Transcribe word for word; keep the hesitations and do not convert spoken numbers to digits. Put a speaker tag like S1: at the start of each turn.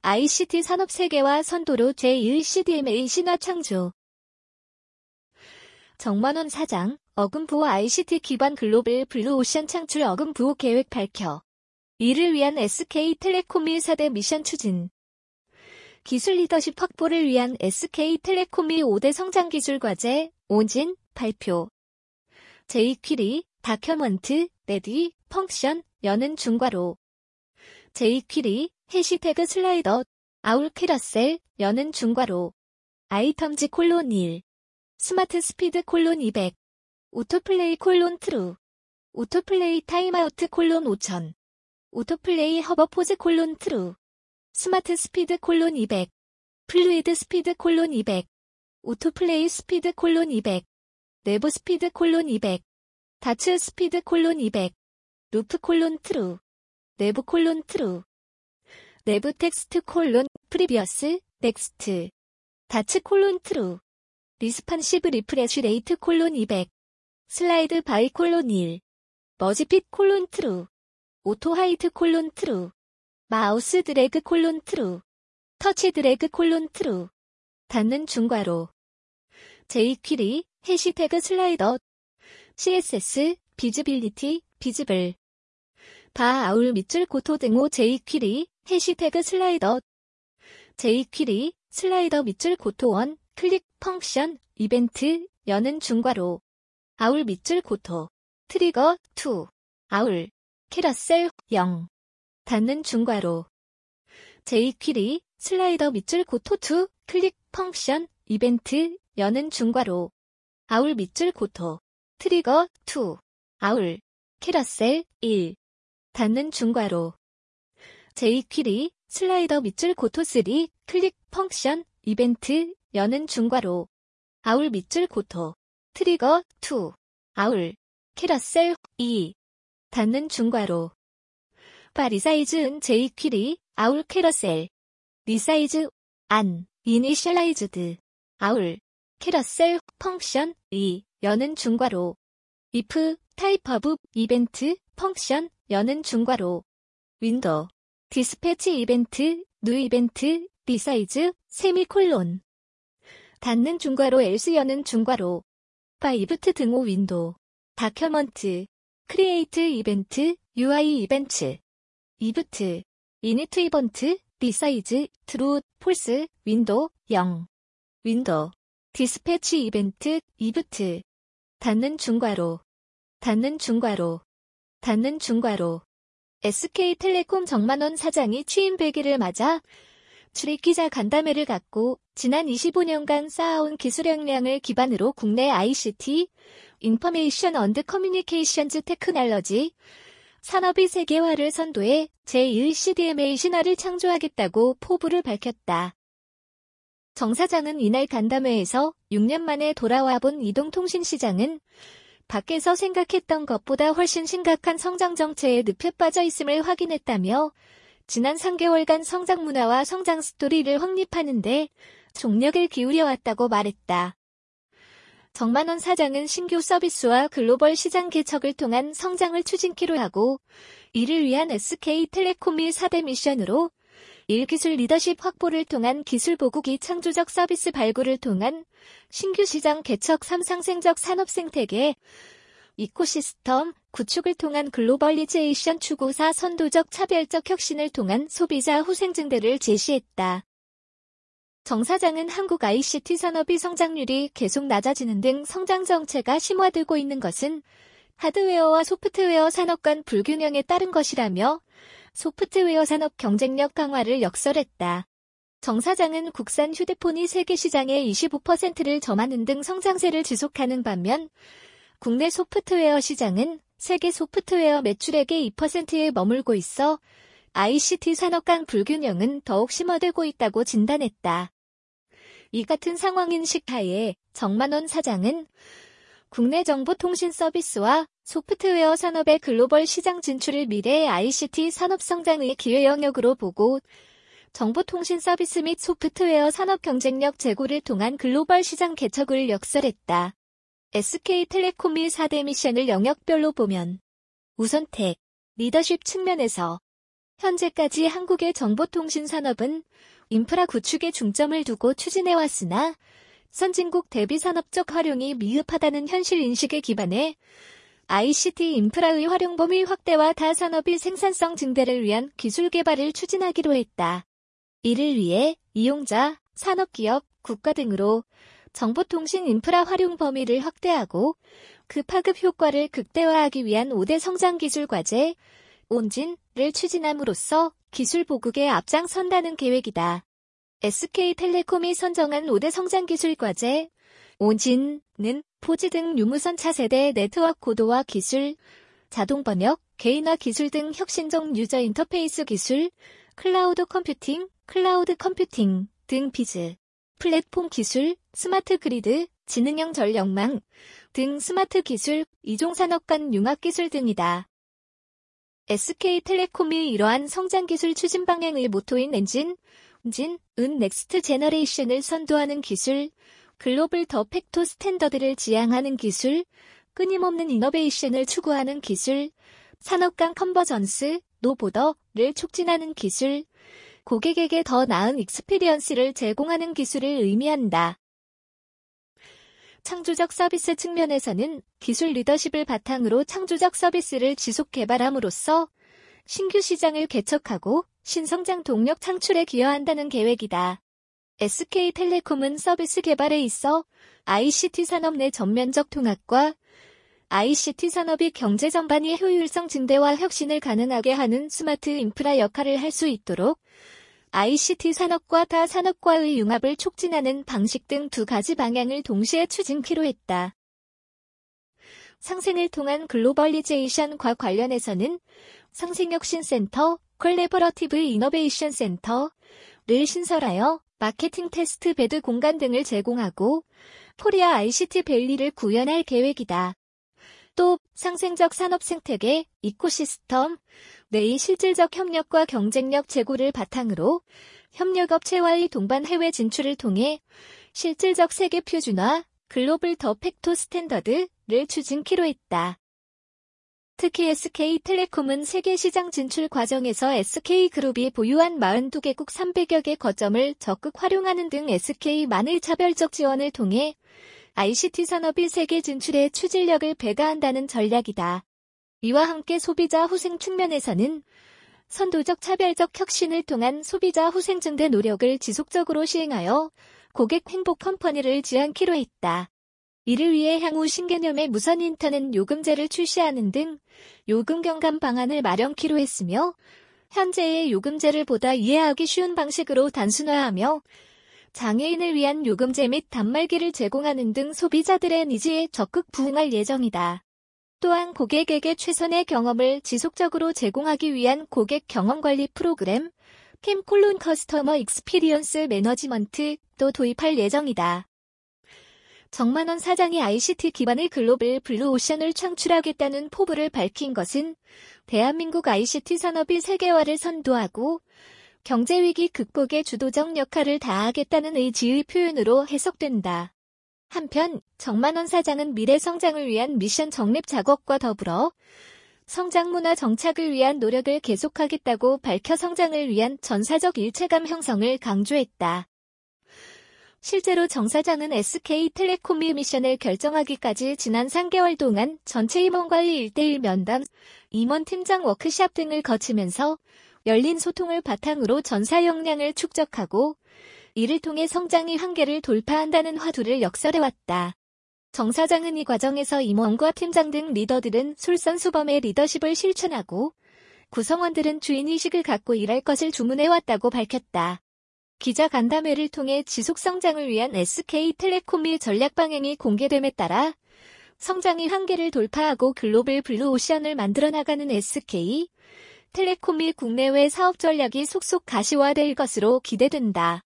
S1: 아이씨티 산업 세계화 선도로 제일 씨디엠에이 신화 창조. 정만원 사장, 어금부호 아이씨티 기반 글로벌 블루오션 창출 어금부호 계획 밝혀. 이를 위한 에스케이텔레콤이 사 대 미션 추진. 기술 리더십 확보를 위한 에스케이텔레콤이 오 대 성장기술 과제, 오진, 발표. 제이퀴리, 다큐먼트, 레디, 펑션, 여는 중괄호. 제이퀴리, 해시태그 슬라이더, 아울 캐러셀, 여는 중괄호. 아이텀즈 콜론 일. 스마트 스피드 콜론 이백. 오토플레이 콜론 트루. 오토플레이 타임아우트 콜론 오천. 오토플레이 허버포즈 콜론 트루. 스마트 스피드 콜론 이백. 플루이드 스피드 콜론 이백. 오토플레이 스피드 콜론 이백. 내부 스피드 콜론 이백. 다츠 스피드 콜론 이백. 루프 콜론 트루. 내부 콜론 트루. 내부 텍스트 콜론 프리비어스 넥스트. 다츠 콜론 트루. 리스판시브 리프레쉬 레이트 콜론 이백. 슬라이드 바이 콜론 일. 머지핏 콜론 트루. 오토 하이트 콜론 트루. 마우스 드래그 콜론 트루. 터치 드래그 콜론 트루. 닫는 중괄호. 제이퀴리, 해시태그 슬라이더. 씨에스에스, 비즈빌리티, 비즈블. 바 아울 밑줄 고토 등호 제이퀴리, 해시태그 슬라이더. 제이퀴리, 슬라이더 밑줄 고토 원, 클릭, 펑션, 이벤트, 여는 중괄호. 아울 밑줄 고토. 트리거, 이. 아울. 캐러셀, 영. 닫는 중괄호. 제이퀴리, 슬라이더 밑줄 고토 이, 클릭, 펑션, 이벤트, 여는 중괄호. 아울 밑줄 고토. 트리거, 이. 아울. 캐러셀, 일. 닫는 중괄호. 제이퀴리, 슬라이더 밑줄 고토 삼, 클릭, 펑션, 이벤트, 여는 중괄호. 아울 밑줄 고토. 트리거, 이. 아울. 캐러셀, 이. 닫는 중괄호. 바 리사이즈 은 제이퀴리, 아울 캐러셀. 리사이즈, 안, 이니셜라이즈드. 아울. 캐러셀, 펑션, 이, 여는 중괄호. if, 타입 오브, 이벤트, 펑션, 여는 중괄호. 윈도우. 디스패치 이벤트, 뉴 이벤트, 리사이즈, 세미콜론. 닫는 중괄호 else 여는 중괄호. 바 이브트 등호 윈도우. 다큐먼트. 크리에이트 이벤트, 유아이 이벤트. 이브트. 이니트 이벤트, 리사이즈, 트루, 폴스, 윈도우, 영. 윈도우. 디스패치 이벤트, 이브트. 닫는 중괄호. 닫는 중괄호. 닫는 중괄호. 에스케이텔레콤 정만원 사장이 취임 백 일을 맞아 출입기자 간담회를 갖고 지난 이십오 년간 쌓아온 기술 역량을 기반으로 국내 아이씨티, 인포메이션 언드 커뮤니케이션즈 테크놀로지, 산업의 세계화를 선도해 제일 씨디엠에이 신화를 창조하겠다고 포부를 밝혔다. 정 사장은 이날 간담회에서 육 년 만에 돌아와본 이동통신시장은 밖에서 생각했던 것보다 훨씬 심각한 성장 정체에 늪에 빠져 있음을 확인했다며 지난 삼 개월간 성장 문화와 성장 스토리를 확립하는 데 총력을 기울여왔다고 말했다. 정만원 사장은 신규 서비스와 글로벌 시장 개척을 통한 성장을 추진키로 하고 이를 위한 에스케이텔레콤이 사 대 미션으로 일 기술 리더십 확보를 통한 기술 보국이 창조적 서비스 발굴을 통한 신규 시장 개척 삼 상생적 산업 생태계, 이코시스템 구축을 통한 글로벌리제이션 추구 사 선도적 차별적 혁신을 통한 소비자 후생 증대를 제시했다. 정 사장은 한국 아이씨티 산업의 성장률이 계속 낮아지는 등 성장 정체가 심화되고 있는 것은 하드웨어와 소프트웨어 산업 간 불균형에 따른 것이라며 소프트웨어 산업 경쟁력 강화를 역설했다. 정 사장은 국산 휴대폰이 세계 시장의 이십오 퍼센트를 점하는 등 성장세를 지속하는 반면 국내 소프트웨어 시장은 세계 소프트웨어 매출액의 이 퍼센트에 머물고 있어 아이씨티 산업 간 불균형은 더욱 심화되고 있다고 진단했다. 이 같은 상황인식 하에 정만원 사장은 국내 정보통신 서비스와 소프트웨어 산업의 글로벌 시장 진출을 미래의 아이씨티 산업 성장의 기회 영역으로 보고 정보통신 서비스 및 소프트웨어 산업 경쟁력 제고를 통한 글로벌 시장 개척을 역설했다. 에스케이텔레콤이 사 대 미션을 영역별로 보면 우선 텍, 리더십 측면에서 현재까지 한국의 정보통신 산업은 인프라 구축에 중점을 두고 추진해왔으나 선진국 대비 산업적 활용이 미흡하다는 현실 인식에 기반해 아이씨티 인프라의 활용 범위 확대와 다산업의 생산성 증대를 위한 기술 개발을 추진하기로 했다. 이를 위해 이용자, 산업기업, 국가 등으로 정보통신 인프라 활용 범위를 확대하고 그 파급 효과를 극대화하기 위한 오 대 성장기술 과제, 온진을 추진함으로써 기술 보국에 앞장선다는 계획이다. 에스케이텔레콤이 선정한 오 대 성장기술 과제, 온진은 포지 등 유무선 차세대 네트워크 고도화 기술, 자동 번역, 개인화 기술 등 혁신적 유저 인터페이스 기술, 클라우드 컴퓨팅, 클라우드 컴퓨팅 등 비즈, 플랫폼 기술, 스마트 그리드, 지능형 전력망 등 스마트 기술, 이종산업 간 융합 기술 등이다. 에스케이텔레콤이 이러한 성장기술 추진 방향의 모토인 엔진, 진은 넥스트 제너레이션을 선도하는 기술, 글로벌 더 팩토 스탠더드를 지향하는 기술, 끊임없는 이너베이션을 추구하는 기술, 산업 간 컨버전스, 노보더를 촉진하는 기술, 고객에게 더 나은 익스피리언스를 제공하는 기술을 의미한다. 창조적 서비스 측면에서는 기술 리더십을 바탕으로 창조적 서비스를 지속 개발함으로써 신규 시장을 개척하고 신성장 동력 창출에 기여한다는 계획이다. 에스케이텔레콤은 서비스 개발에 있어 아이씨티 산업 내 전면적 통합과 아이씨티 산업이 경제 전반의 효율성 증대와 혁신을 가능하게 하는 스마트 인프라 역할을 할 수 있도록 아이씨티 산업과 타 산업과의 융합을 촉진하는 방식 등 두 가지 방향을 동시에 추진키로 했다. 상생을 통한 글로벌리제이션과 관련해서는 상생혁신센터, 콜래버러티브 이너베이션 센터를 신설하여 마케팅 테스트 베드 공간 등을 제공하고 코리아 아이씨티 밸리를 구현할 계획이다. 또 상생적 산업 생태계, 이코시스템 내의 실질적 협력과 경쟁력 제고를 바탕으로 협력업체와의 동반 해외 진출을 통해 실질적 세계 표준화, 글로벌 더 팩토 스탠더드를 추진키로 했다. 특히 에스케이텔레콤은 세계 시장 진출 과정에서 에스케이그룹이 보유한 사십이 개국 삼백여 개 거점을 적극 활용하는 등 에스케이만의 차별적 지원을 통해 아이씨티 산업이 세계 진출에 추진력을 배가한다는 전략이다. 이와 함께 소비자 후생 측면에서는 선도적 차별적 혁신을 통한 소비자 후생 증대 노력을 지속적으로 시행하여 고객 행복 컴퍼니를 지향키로 했다. 이를 위해 향후 신개념의 무선 인터넷 요금제를 출시하는 등 요금 경감 방안을 마련키로 했으며 현재의 요금제를 보다 이해하기 쉬운 방식으로 단순화하며 장애인을 위한 요금제 및 단말기를 제공하는 등 소비자들의 니즈에 적극 부응할 예정이다. 또한 고객에게 최선의 경험을 지속적으로 제공하기 위한 고객 경험관리 프로그램 캠콜론 커스터머 익스피리언스 매너지먼트도 도입할 예정이다. 정만원 사장이 아이씨티 기반의 글로벌 블루오션을 창출하겠다는 포부를 밝힌 것은 대한민국 아이씨티 산업이 세계화를 선도하고 경제위기 극복에 주도적 역할을 다하겠다는 의지의 표현으로 해석된다. 한편 정만원 사장은 미래 성장을 위한 미션 정립 작업과 더불어 성장 문화 정착을 위한 노력을 계속하겠다고 밝혀 성장을 위한 전사적 일체감 형성을 강조했다. 실제로 정 사장은 에스케이텔레콤의 미션을 결정하기까지 지난 삼 개월 동안 전체 임원과의 일 대일 면담, 임원팀장 워크숍 등을 거치면서 열린 소통을 바탕으로 전사 역량을 축적하고 이를 통해 성장의 한계를 돌파한다는 화두를 역설해왔다. 정 사장은 이 과정에서 임원과 팀장 등 리더들은 솔선수범의 리더십을 실천하고 구성원들은 주인의식을 갖고 일할 것을 주문해왔다고 밝혔다. 기자 간담회를 통해 지속 성장을 위한 에스케이텔레콤의 전략 방향이 공개됨에 따라 성장의 한계를 돌파하고 글로벌 블루오션을 만들어 나가는 에스케이텔레콤의 국내외 사업 전략이 속속 가시화될 것으로 기대된다.